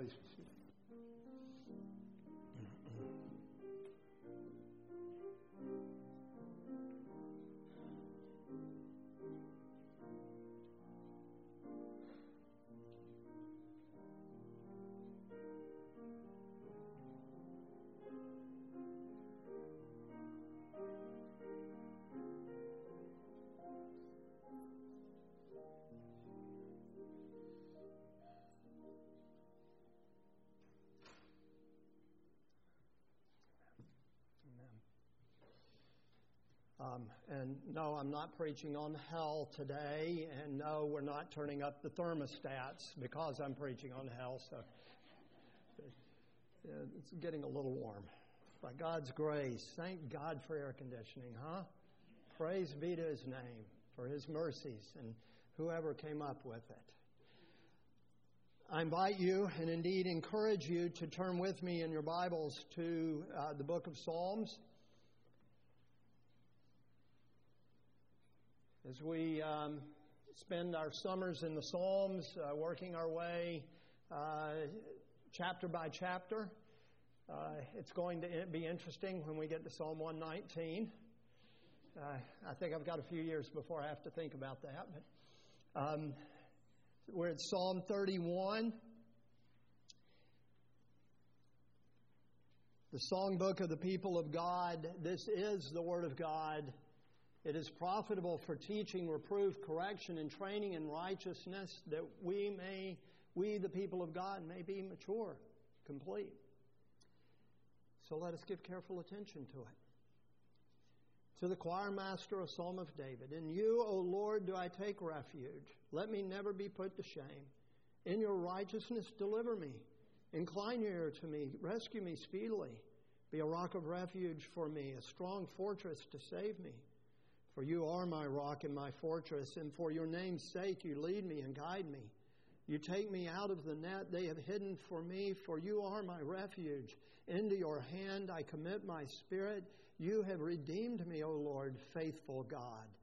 Please be seated. And no, I'm not preaching on hell today, and no, we're not turning up the thermostats because I'm preaching on hell, so it's getting a little warm. By God's grace, thank God for air conditioning, huh? Praise be to His name for His mercies and whoever came up with it. I invite you and indeed encourage you to turn with me in your Bibles to the book of Psalms. As we spend our summers in the Psalms, working our way chapter by chapter, it's going to be interesting when we get to Psalm 119. I think I've got a few years before I have to think about that. But we're at Psalm 31. The songbook of the people of God. This is the Word of God. It is profitable for teaching, reproof, correction, and training in righteousness, that we the people of God, may be mature, complete. So let us give careful attention to it. To the choir master, a psalm of David. In you, O Lord, do I take refuge. Let me never be put to shame. In your righteousness, deliver me. Incline your ear to me. Rescue me speedily. Be a rock of refuge for me, a strong fortress to save me. For you are my rock and my fortress, and for your name's sake you lead me and guide me. You take me out of the net they have hidden for me, for you are my refuge. Into your hand I commit my spirit. You have redeemed me, O Lord, faithful God.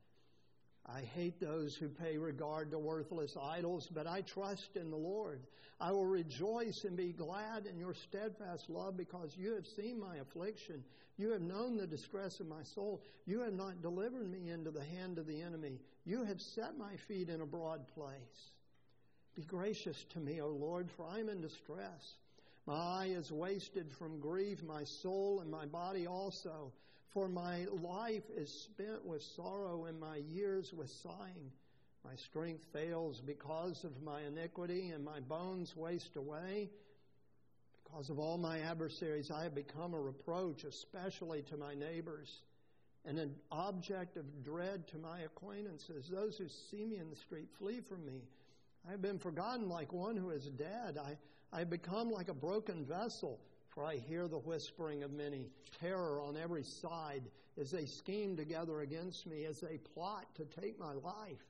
I hate those who pay regard to worthless idols, but I trust in the Lord. I will rejoice and be glad in your steadfast love, because you have seen my affliction. You have known the distress of my soul. You have not delivered me into the hand of the enemy. You have set my feet in a broad place. Be gracious to me, O Lord, for I am in distress. My eye is wasted from grief, my soul and my body also. For my life is spent with sorrow and my years with sighing. My strength fails because of my iniquity, and my bones waste away. Because of all my adversaries, I have become a reproach, especially to my neighbors, and an object of dread to my acquaintances. Those who see me in the street flee from me. I have been forgotten like one who is dead. I have become like a broken vessel, for I hear the whispering of many. Terror on every side as they scheme together against me, as they plot to take my life.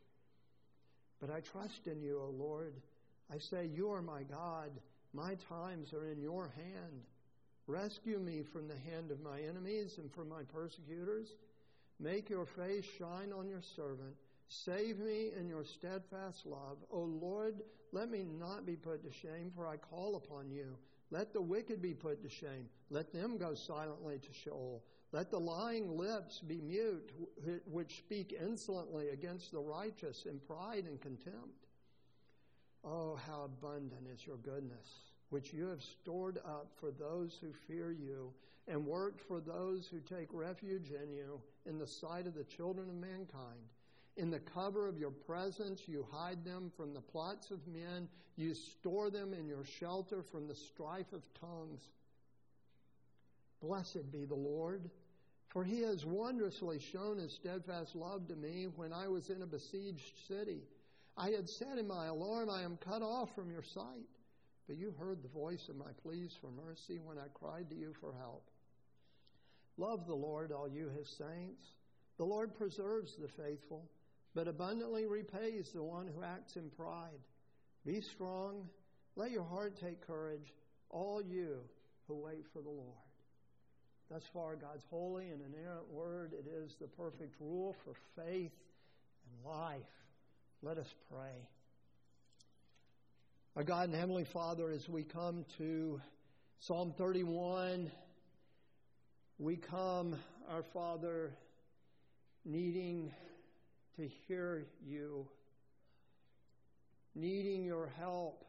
But I trust in you, O Lord. I say, you are my God. My times are in your hand. Rescue me from the hand of my enemies and from my persecutors. Make your face shine on your servant. Save me in your steadfast love. O Lord, let me not be put to shame, for I call upon you. Let the wicked be put to shame. Let them go silently to Sheol. Let the lying lips be mute, which speak insolently against the righteous in pride and contempt. Oh, how abundant is your goodness, which you have stored up for those who fear you, and worked for those who take refuge in you, in the sight of the children of mankind. In the cover of your presence, you hide them from the plots of men. You store them in your shelter from the strife of tongues. Blessed be the Lord, for He has wondrously shown His steadfast love to me when I was in a besieged city. I had said in my alarm, I am cut off from your sight. But you heard the voice of my pleas for mercy when I cried to you for help. Love the Lord, all you His saints. The Lord preserves the faithful, but abundantly repays the one who acts in pride. Be strong. Let your heart take courage, all you who wait for the Lord. Thus far, God's holy and inerrant word, it is the perfect rule for faith and life. Let us pray. Our God and Heavenly Father, as we come to Psalm 31, we come, our Father, needing to hear You, needing Your help,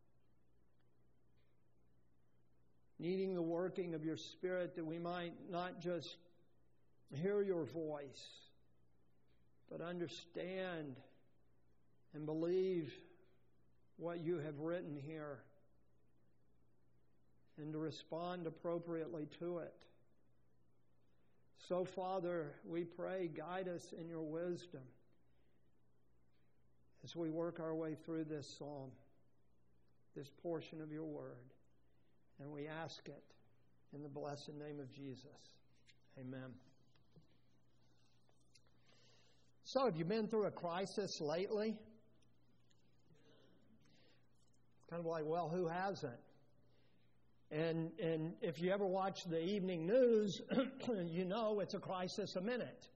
needing the working of Your Spirit, that we might not just hear Your voice, but understand and believe what You have written here, and to respond appropriately to it. So, Father, we pray, guide us in Your wisdom as we work our way through this psalm, this portion of Your Word. And we ask it in the blessed name of Jesus. Amen. So, have you been through a crisis lately? Kind of like, well, who hasn't? And if you ever watch the evening news, you know it's a crisis a minute.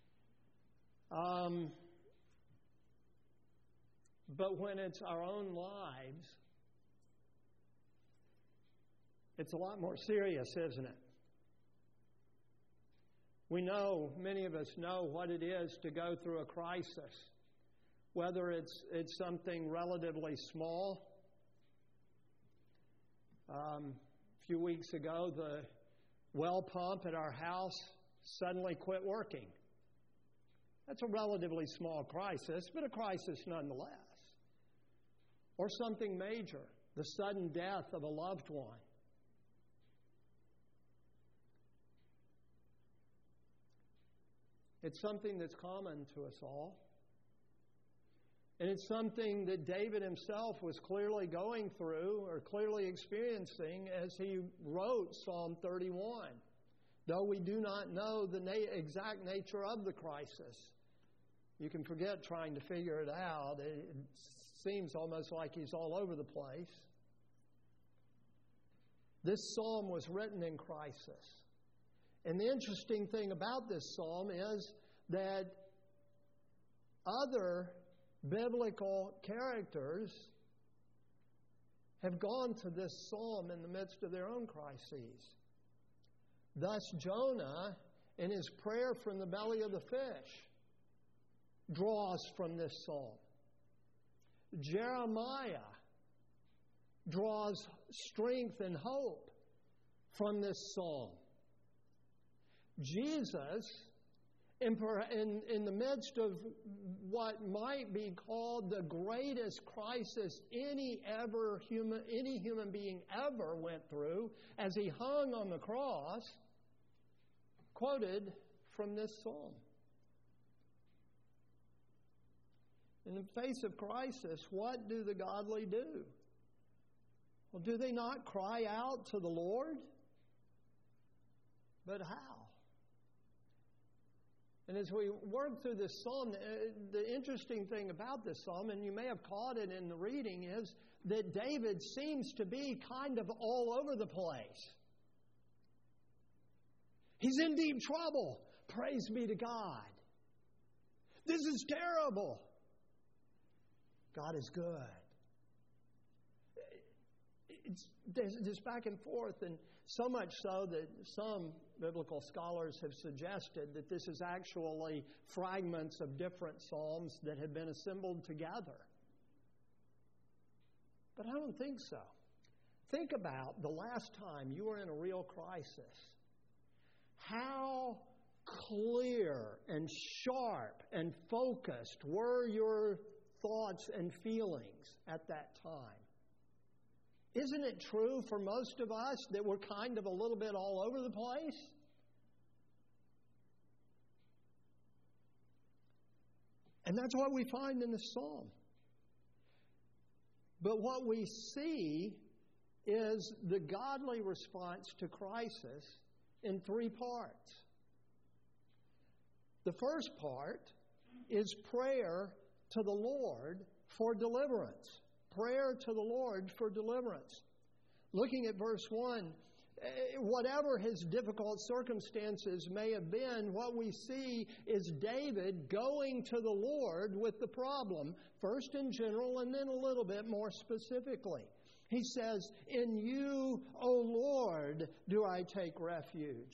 But when it's our own lives, it's a lot more serious, isn't it? We know, many of us know what it is to go through a crisis, whether it's something relatively small. A few weeks ago, the well pump at our house suddenly quit working. That's a relatively small crisis, but a crisis nonetheless. Or something major, the sudden death of a loved one. It's something that's common to us all. And it's something that David himself was clearly going through or clearly experiencing as he wrote Psalm 31. Though we do not know the exact nature of the crisis, you can forget trying to figure it out. It seems almost like he's all over the place. This psalm was written in crisis. And the interesting thing about this psalm is that other biblical characters have gone to this psalm in the midst of their own crises. Thus, Jonah, in his prayer from the belly of the fish, draws from this psalm. Jeremiah draws strength and hope from this psalm. Jesus, in the midst of what might be called the greatest crisis any human being ever went through, as he hung on the cross, quoted from this psalm. In the face of crisis, what do the godly do? Well, do they not cry out to the Lord? But how? And as we work through this psalm, the interesting thing about this psalm, and you may have caught it in the reading, is that David seems to be kind of all over the place. He's in deep trouble. Praise be to God. This is terrible. God is good. It's back and forth, and so much so that some biblical scholars have suggested that this is actually fragments of different psalms that have been assembled together. But I don't think so. Think about the last time you were in a real crisis. How clear and sharp and focused were your thoughts and feelings at that time? Isn't it true for most of us that we're kind of a little bit all over the place? And that's what we find in the psalm. But what we see is the godly response to crisis in three parts. The first part is prayer to the Lord for deliverance. Prayer to the Lord for deliverance. Looking at verse 1, whatever his difficult circumstances may have been, what we see is David going to the Lord with the problem, first in general and then a little bit more specifically. He says, "In you, O Lord, do I take refuge."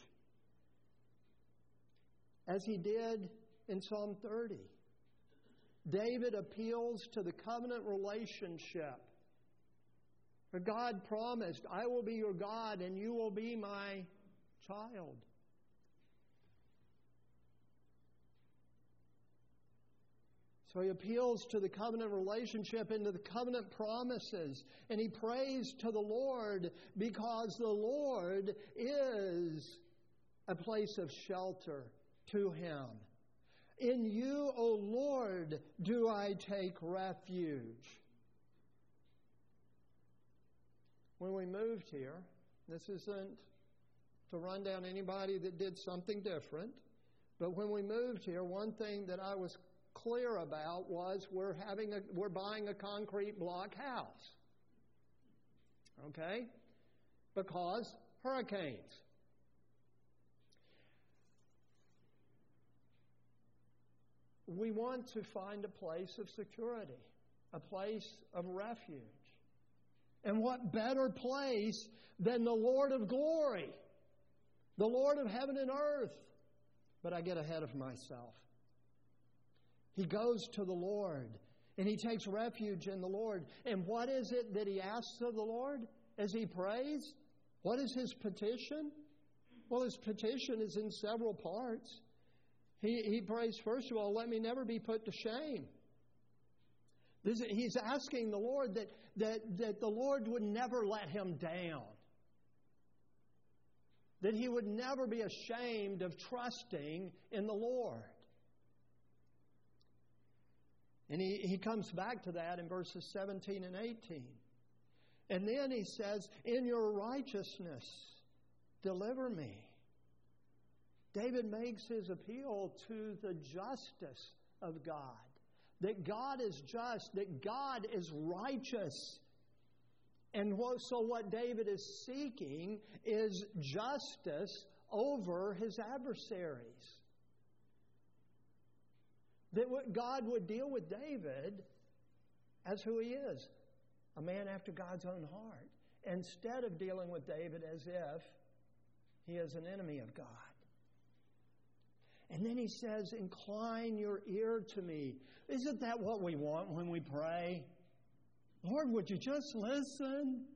As he did in Psalm 30. David appeals to the covenant relationship. For God promised, "I will be your God and you will be my child." So he appeals to the covenant relationship and to the covenant promises. And he prays to the Lord because the Lord is a place of shelter to him. "In you, O Lord, do I take refuge." When we moved here, this isn't to run down anybody that did something different, but when we moved here, one thing that I was clear about was we're buying a concrete block house. Okay? Because hurricanes. We want to find a place of security, a place of refuge. And what better place than the Lord of glory, the Lord of heaven and earth? But I get ahead of myself. He goes to the Lord, and he takes refuge in the Lord. And what is it that he asks of the Lord as he prays? What is his petition? Well, his petition is in several parts. He prays, first of all, "Let me never be put to shame." He's asking the Lord that the Lord would never let him down. That he would never be ashamed of trusting in the Lord. And he comes back to that in verses 17 and 18. And then he says, "In your righteousness, deliver me." David makes his appeal to the justice of God. That God is just, that God is righteous. And so what David is seeking is justice over his adversaries. That God would deal with David as who he is, a man after God's own heart, instead of dealing with David as if he is an enemy of God. And then he says, "Incline your ear to me." Isn't that what we want when we pray? Lord, would you just listen?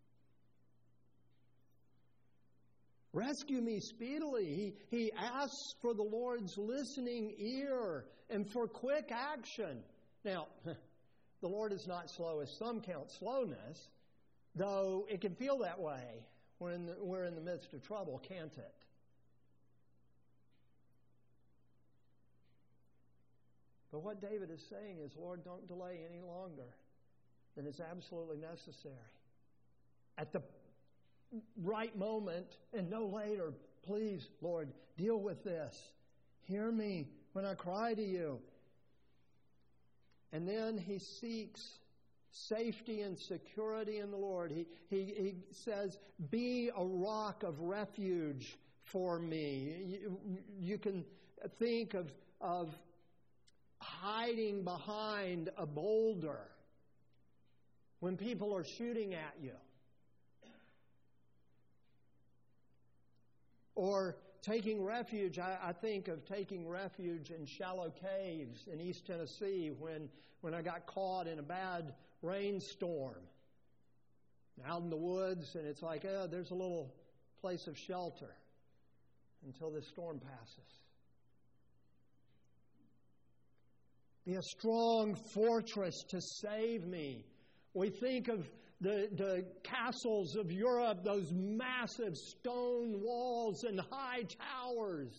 Rescue me speedily. He asks for the Lord's listening ear and for quick action. Now, the Lord is not slow as some count slowness, though it can feel that way when we're in the midst of trouble, can't it? But what David is saying is, Lord, don't delay any longer than is absolutely necessary. At the right moment and no later, please, Lord, deal with this. Hear me when I cry to you. And then he seeks safety and security in the Lord. He says, "Be a rock of refuge for me." You can think of hiding behind a boulder when people are shooting at you. Or taking refuge, I think of taking refuge in shallow caves in East Tennessee when I got caught in a bad rainstorm. Out in the woods, and it's like, there's a little place of shelter until this storm passes. Be a strong fortress to save me. We think of the castles of Europe, those massive stone walls and high towers.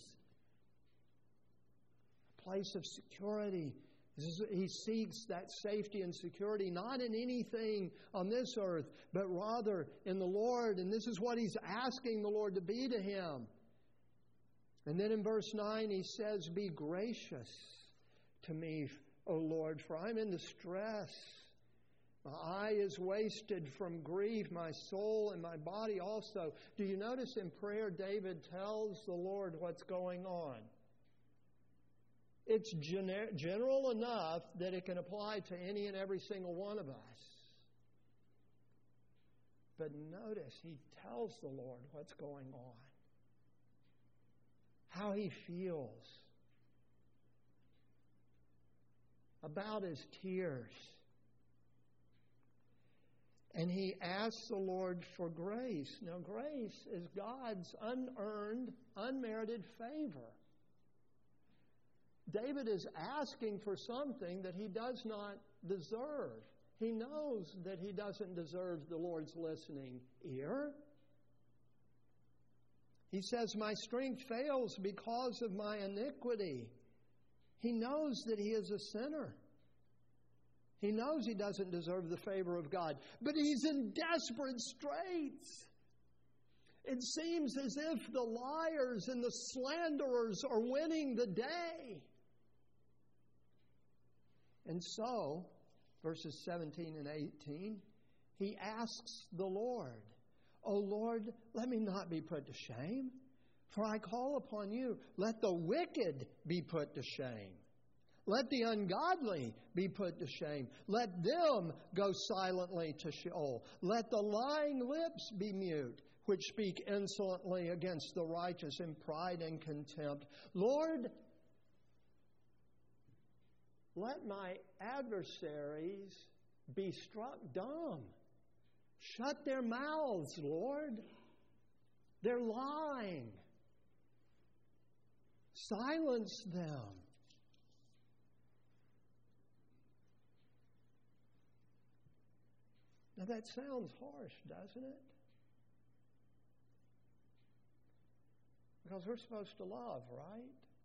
A place of security. He seeks that safety and security, not in anything on this earth, but rather in the Lord. And this is what he's asking the Lord to be to him. And then in verse 9 he says, "Be gracious to me, O Lord, for I'm in distress. My eye is wasted from grief, my soul and my body also. Do you notice in prayer David tells the Lord what's going on? It's general enough that it can apply to any and every single one of us. But notice he tells the Lord what's going on, how he feels about his tears. And he asks the Lord for grace. Now, grace is God's unearned, unmerited favor. David is asking for something that he does not deserve. He knows that he doesn't deserve the Lord's listening ear. He says, my strength fails because of my iniquity. He knows that he is a sinner. He knows he doesn't deserve the favor of God, but he's in desperate straits. It seems as if the liars and the slanderers are winning the day. And so, verses 17 and 18, he asks the Lord, O Lord, let me not be put to shame, for I call upon you. Let the wicked be put to shame. Let the ungodly be put to shame. Let them go silently to Sheol. Let the lying lips be mute, which speak insolently against the righteous in pride and contempt. Lord, let my adversaries be struck dumb. Shut their mouths, Lord. They're lying. Silence them. Now that sounds harsh, doesn't it? Because we're supposed to love, right?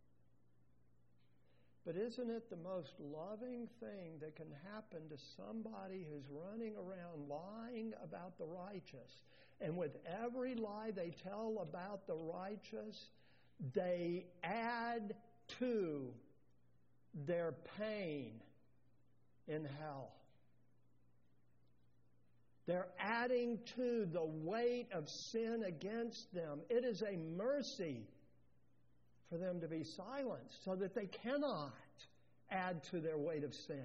But isn't it the most loving thing that can happen to somebody who's running around lying about the righteous? And with every lie they tell about the righteous, they add to their pain in hell. They're adding to the weight of sin against them. It is a mercy for them to be silenced so that they cannot add to their weight of sin.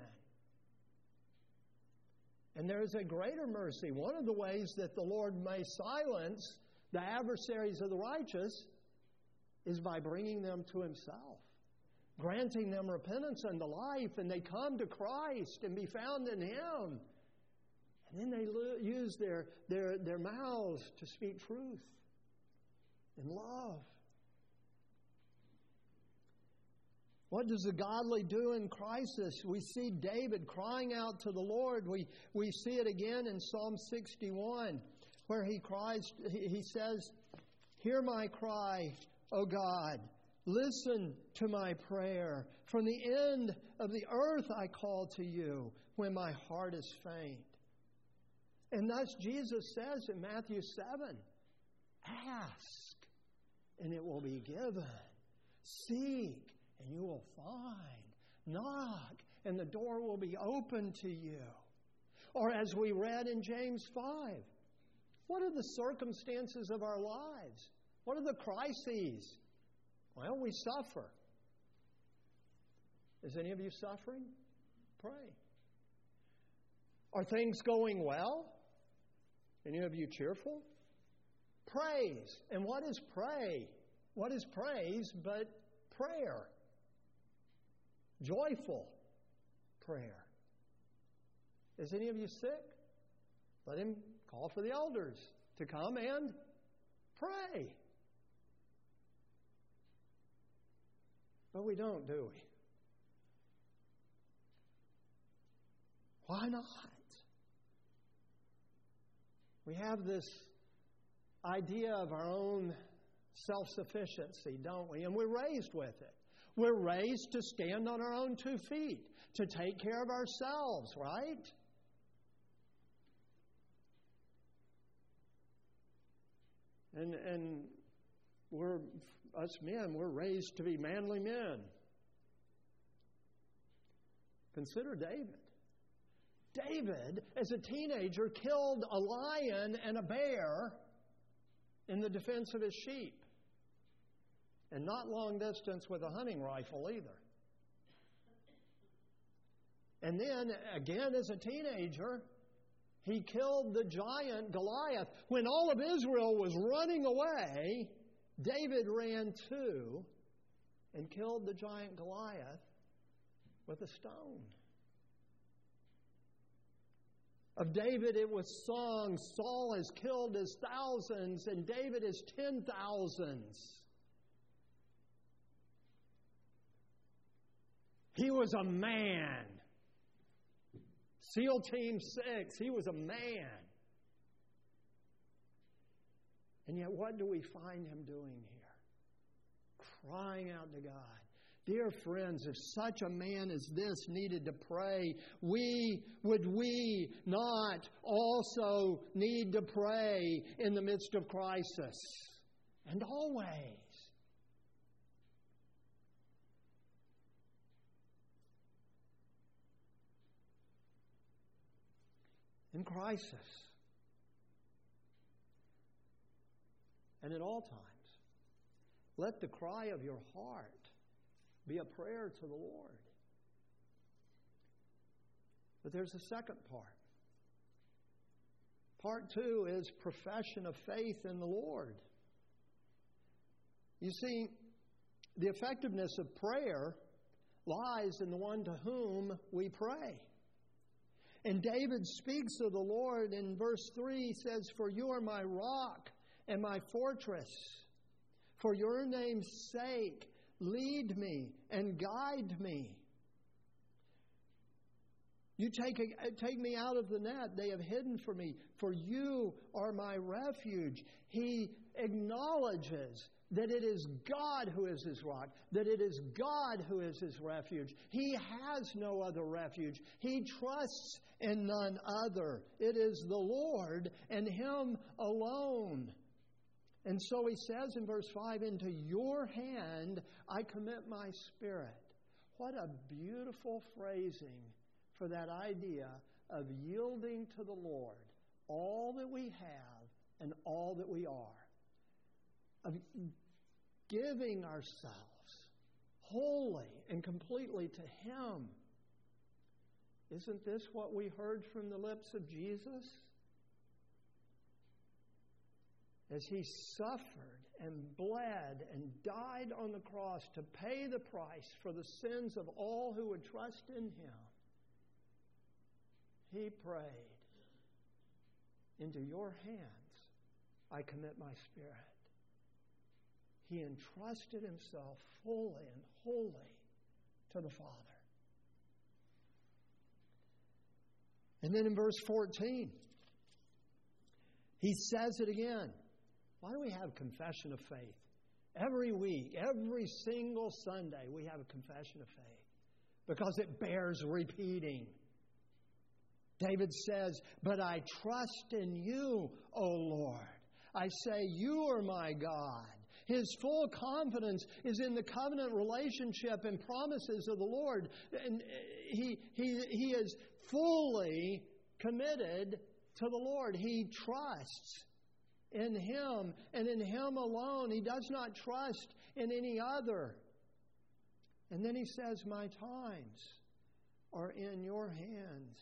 And there is a greater mercy. One of the ways that the Lord may silence the adversaries of the righteous is by bringing them to Himself, granting them repentance unto life, and they come to Christ and be found in Him. And then they use their mouths to speak truth and love. What does the godly do in crisis? We see David crying out to the Lord. We see it again in Psalm 61, where he says, "Hear my cry, O God. Listen to my prayer. From the end of the earth I call to you when my heart is faint." And thus Jesus says in Matthew 7, "Ask, and it will be given. Seek, and you will find. Knock, and the door will be open to you." Or as we read in James 5, what are the circumstances of our lives? What are the crises? Well, we suffer. Is any of you suffering? Pray. Are things going well? Any of you cheerful? Praise. And what is pray? What is praise but prayer? Joyful prayer. Is any of you sick? Let him call for the elders to come and pray. But we don't, do we? Why not? We have this idea of our own self-sufficiency, don't we? And we're raised with it. We're raised to stand on our own 2 feet, to take care of ourselves, right? And us men, we're raised to be manly men. Consider David. David, as a teenager, killed a lion and a bear in the defense of his sheep. And not long distance with a hunting rifle either. And then, again as a teenager, he killed the giant Goliath. When all of Israel was running away, David ran too and killed the giant Goliath with a stone. Of David it was sung, Saul has killed his thousands and David his 10,000s. He was a man. SEAL Team 6, he was a man. And yet what do we find him doing here? Crying out to God. Dear friends, if such a man as this needed to pray, would we not also need to pray in the midst of crisis? And always. In crisis. And at all times. Let the cry of your heart be a prayer to the Lord. But there's a second part. Part 2 is profession of faith in the Lord. You see, the effectiveness of prayer lies in the one to whom we pray. And David speaks of the Lord in verse 3. He says, "For you are my rock and my fortress. For your name's sake, lead me and guide me. You take me out of the net they have hidden for me, for you are my refuge." He acknowledges that it is God who is his rock, that it is God who is his refuge. He has no other refuge. He trusts in none other. It is the Lord and Him alone. And so he says in verse 5, "Into your hand I commit my spirit." What a beautiful phrasing for that idea of yielding to the Lord all that we have and all that we are. Of giving ourselves wholly and completely to Him. Isn't this what we heard from the lips of Jesus? As He suffered and bled and died on the cross to pay the price for the sins of all who would trust in Him, He prayed, "Into your hands I commit my spirit." He entrusted Himself fully and wholly to the Father. And then in verse 14, he says it again. Why do we have confession of faith? Every week, every single Sunday, we have a confession of faith. Because it bears repeating. David says, "But I trust in you, O Lord. I say, you are my God." His full confidence is in the covenant relationship and promises of the Lord. And he is fully committed to the Lord. He trusts in Him and in Him alone. He does not trust in any other. And then he says, "My times are in your hands."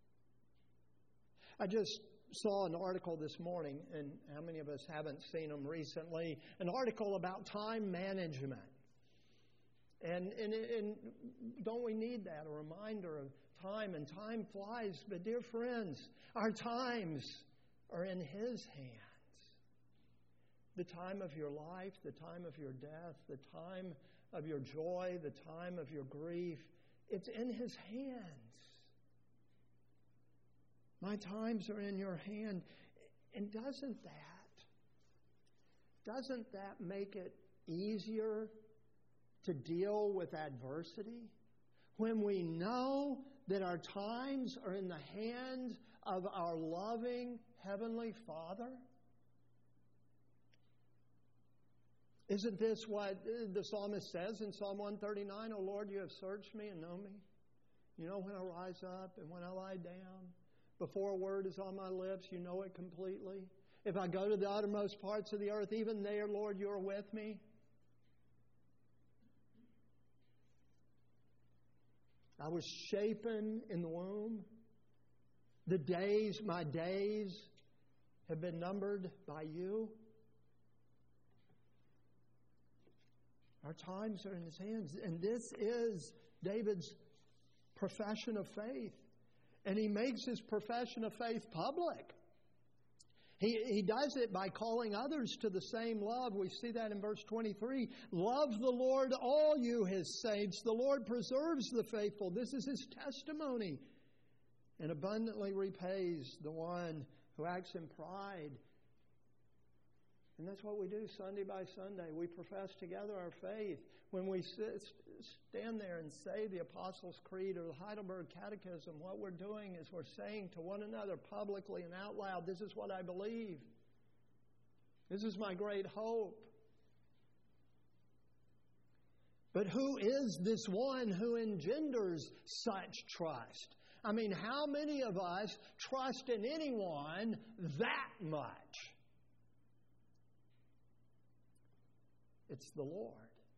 I just saw an article this morning, and how many of us haven't seen them recently? An article about time management. And don't we need that? A reminder of time, and time flies. But dear friends, our times are in His hands. The time of your life, the time of your death, the time of your joy, the time of your grief, it's in His hands. My times are in your hand. And doesn't that make it easier to deal with adversity? When we know that our times are in the hands of our loving Heavenly Father? Isn't this what the psalmist says in Psalm 139? "O Lord, you have searched me and know me. You know when I rise up and when I lie down. Before a word is on my lips, you know it completely. If I go to the uttermost parts of the earth, even there, Lord, you are with me. I was shapen in the womb. My days have been numbered by you. Our times are in His hands. And this is David's profession of faith. And he makes his profession of faith public. He does it by calling others to the same love. We see that in verse 23. Love the Lord, all you His saints. The Lord preserves the faithful. This is His testimony. And abundantly repays the one who acts in pride. And that's what we do Sunday by Sunday. We profess together our faith. When we stand there and say the Apostles' Creed or the Heidelberg Catechism, what we're doing is we're saying to one another publicly and out loud, this is what I believe. This is my great hope. But who is this one who engenders such trust? I mean, how many of us trust in anyone that much? It's the Lord.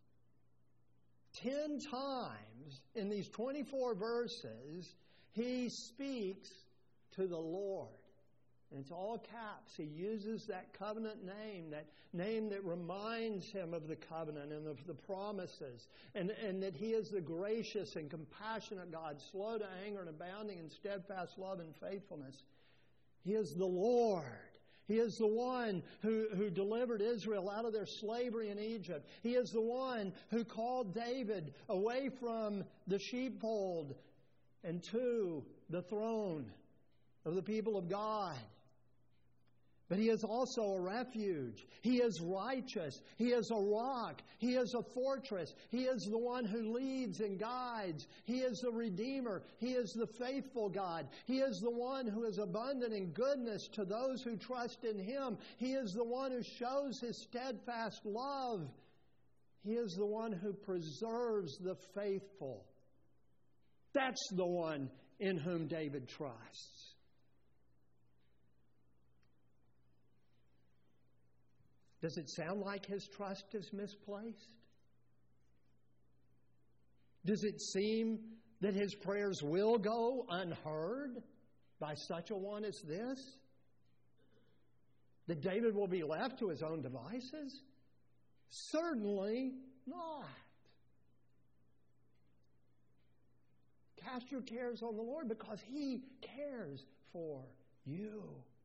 10 times in these 24 verses, He speaks to the Lord. And it's all caps. He uses that covenant name that reminds him of the covenant and of the promises. And that He is the gracious and compassionate God, slow to anger and abounding in steadfast love and faithfulness. He is the Lord. He is the one who delivered Israel out of their slavery in Egypt. He is the one who called David away from the sheepfold and to the throne of the people of God. But He is also a refuge. He is righteous. He is a rock. He is a fortress. He is the one who leads and guides. He is the Redeemer. He is the faithful God. He is the one who is abundant in goodness to those who trust in Him. He is the one who shows His steadfast love. He is the one who preserves the faithful. That's the one in whom David trusts. Does it sound like his trust is misplaced? Does it seem that his prayers will go unheard by such a one as this? That David will be left to his own devices? Certainly not. Cast your cares on the Lord because He cares for you.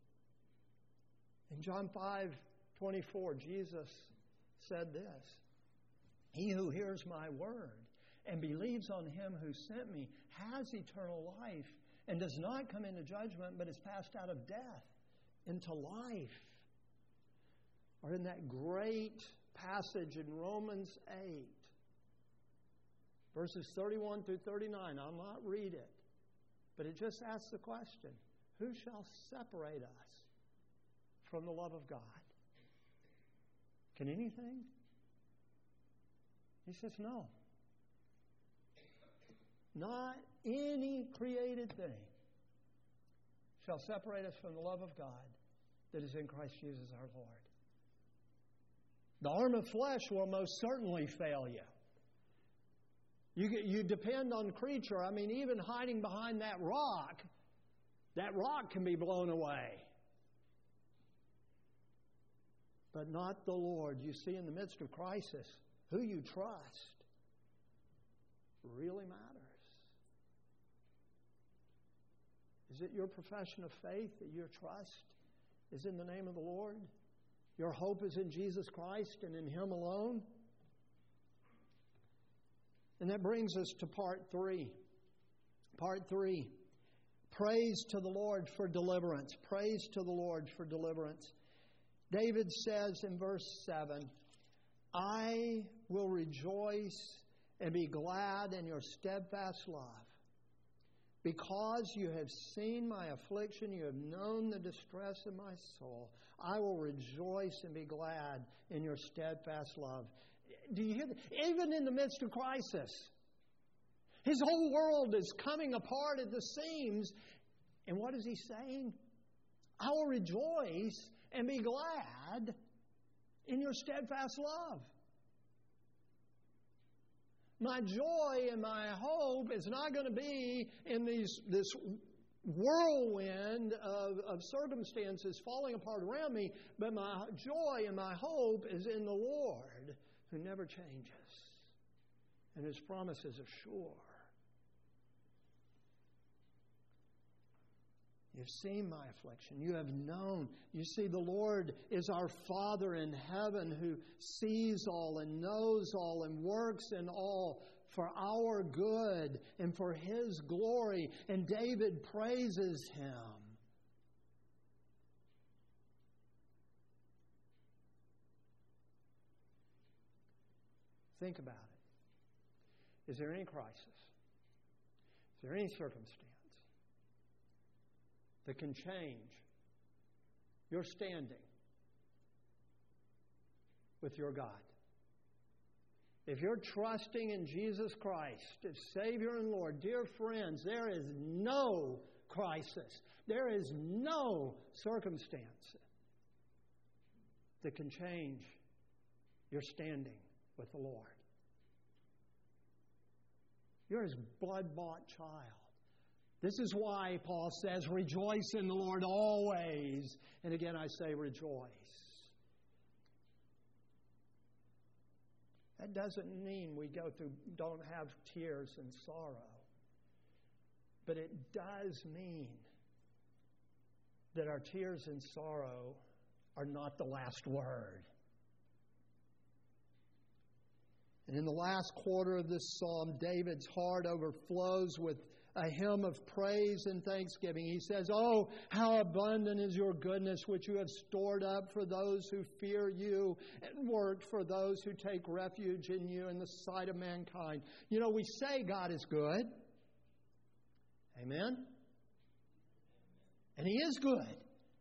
In John 5:24, Jesus said this, He who hears my word and believes on Him who sent me has eternal life and does not come into judgment, but is passed out of death into life. Or in that great passage in Romans 8, verses 31 through 39, I'll not read it, but it just asks the question, who shall separate us from the love of God? Can anything? He says, no. Not any created thing shall separate us from the love of God that is in Christ Jesus our Lord. The arm of flesh will most certainly fail you. You depend on creature. I mean, even hiding behind that rock can be blown away. But not the Lord. You see, in the midst of crisis, who you trust really matters. Is it your profession of faith that your trust is in the name of the Lord? Your hope is in Jesus Christ and in Him alone? And that brings us to part 3. Part 3. Praise to the Lord for deliverance. Praise to the Lord for deliverance. David says in verse 7, I will rejoice and be glad in your steadfast love. Because you have seen my affliction, you have known the distress of my soul. I will rejoice and be glad in your steadfast love. Do you hear that? Even in the midst of crisis, His whole world is coming apart at the seams. And what is He saying? I will rejoice and be glad in your steadfast love. My joy and my hope is not going to be in this whirlwind of circumstances falling apart around me, but my joy and my hope is in the Lord who never changes, and His promises are sure. You've seen my affliction. You have known. You see, the Lord is our Father in heaven who sees all and knows all and works in all for our good and for His glory. And David praises Him. Think about it. Is there any crisis? Is there any circumstance that can change your standing with your God? If you're trusting in Jesus Christ as Savior and Lord, dear friends, there is no crisis. There is no circumstance that can change your standing with the Lord. You're His blood-bought child. This is why Paul says, rejoice in the Lord always. And again, I say rejoice. That doesn't mean we don't have tears and sorrow. But it does mean that our tears and sorrow are not the last word. And in the last quarter of this psalm, David's heart overflows with a hymn of praise and thanksgiving. He says, oh, how abundant is your goodness, which you have stored up for those who fear you and worked for those who take refuge in you in the sight of mankind. You know, we say God is good. Amen? And He is good.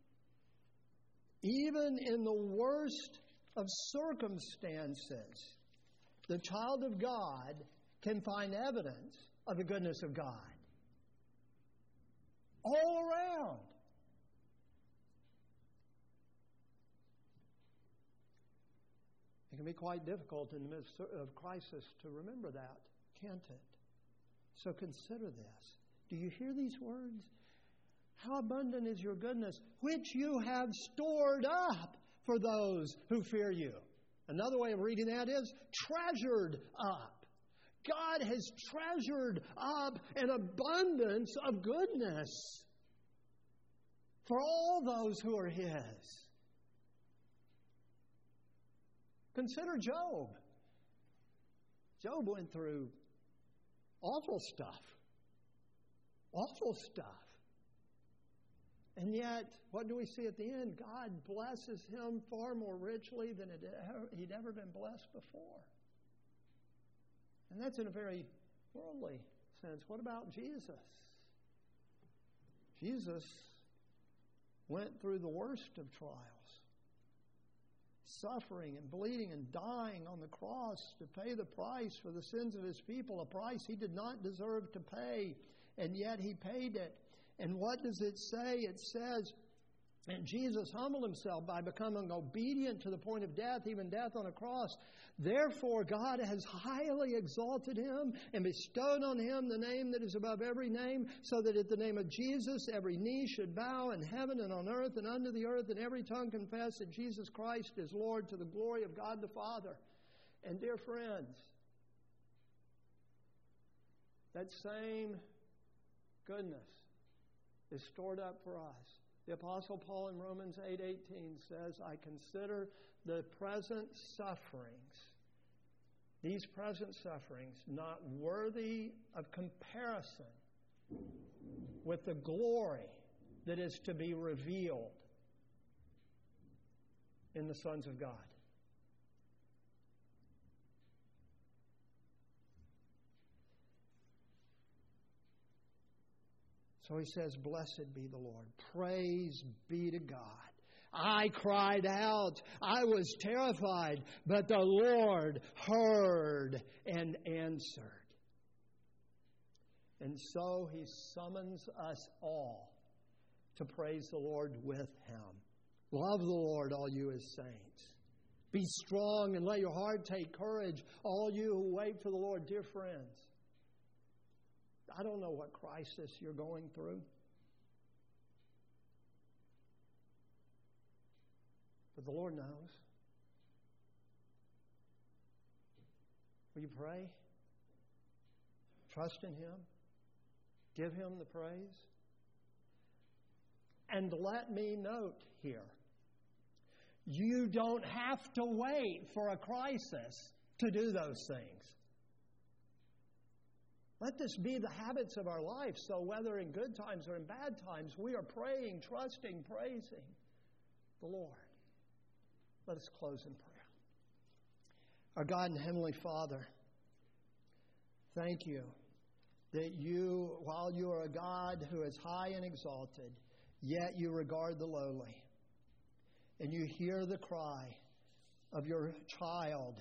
Even in the worst of circumstances, the child of God can find evidence of the goodness of God. All around. It can be quite difficult in the midst of crisis to remember that, can't it? So consider this. Do you hear these words? How abundant is your goodness, which you have stored up for those who fear you. Another way of reading that is treasured up. God has treasured up an abundance of goodness for all those who are His. Consider Job. Job went through awful stuff. Awful stuff. And yet, what do we see at the end? God blesses him far more richly than he'd ever been blessed before. And that's in a very worldly sense. What about Jesus? Jesus went through the worst of trials. Suffering and bleeding and dying on the cross to pay the price for the sins of His people, a price He did not deserve to pay, and yet He paid it. And what does it say? It says, and Jesus humbled Himself by becoming obedient to the point of death, even death on a cross. Therefore, God has highly exalted Him and bestowed on Him the name that is above every name, so that at the name of Jesus every knee should bow in heaven and on earth and under the earth, and every tongue confess that Jesus Christ is Lord, to the glory of God the Father. And dear friends, that same goodness is stored up for us. The Apostle Paul in Romans 8:18 says, I consider the present sufferings, these present sufferings, not worthy of comparison with the glory that is to be revealed in the sons of God. So he says, blessed be the Lord. Praise be to God. I cried out. I was terrified, but the Lord heard and answered. And so He summons us all to praise the Lord with Him. Love the Lord, all you His saints. Be strong and let your heart take courage, all you who wait for the Lord, dear friends. I don't know what crisis you're going through. But the Lord knows. Will you pray? Trust in Him. Give Him the praise. And let me note here, you don't have to wait for a crisis to do those things. Let this be the habits of our life, so whether in good times or in bad times, we are praying, trusting, praising the Lord. Let us close in prayer. Our God and Heavenly Father, thank You that You, while You are a God who is high and exalted, yet You regard the lowly. And You hear the cry of Your child.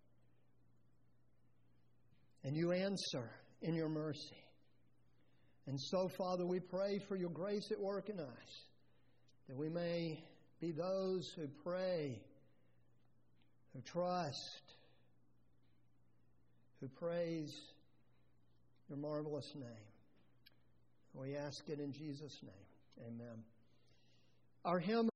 And You answer in Your mercy. And so, Father, we pray for Your grace at work in us, that we may be those who pray, who trust, who praise Your marvelous name. We ask it in Jesus' name. Amen. Our hymn